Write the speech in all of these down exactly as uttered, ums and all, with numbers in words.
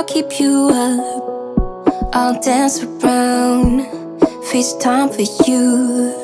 I'll keep you up, I'll dance around, FaceTime for you.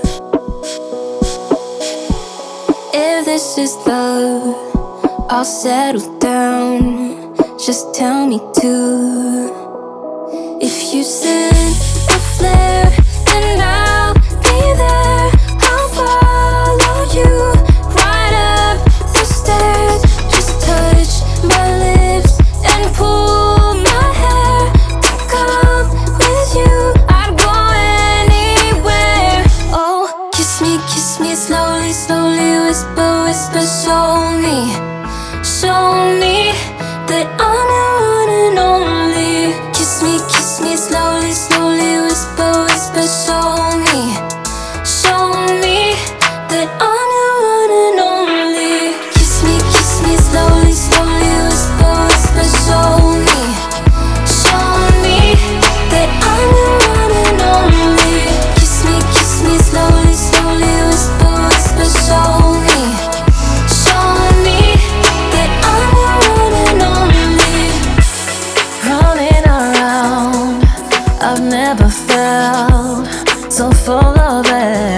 If this is love, I'll settle down, just tell me to. If you send a flare, then I'll be there. I'll follow you right up the stairs. Just touch my lips and pull my hair. To come with you, I'd go anywhere. Oh, kiss me, kiss me slowly, slowly, whisper, whisper, show me, show me that I'm your one and only. Kiss me, kiss me slowly, slowly, whisper, whisper, show me, show me that I'm your one and only. Kiss me, kiss me slowly, slowly, whisper, whisper, show me, show me that I'm your one and only. Kiss me, kiss me slowly, slowly, whisper, whisper, show me, show me that I'm your one and only. Running around, I've never felt so full of it.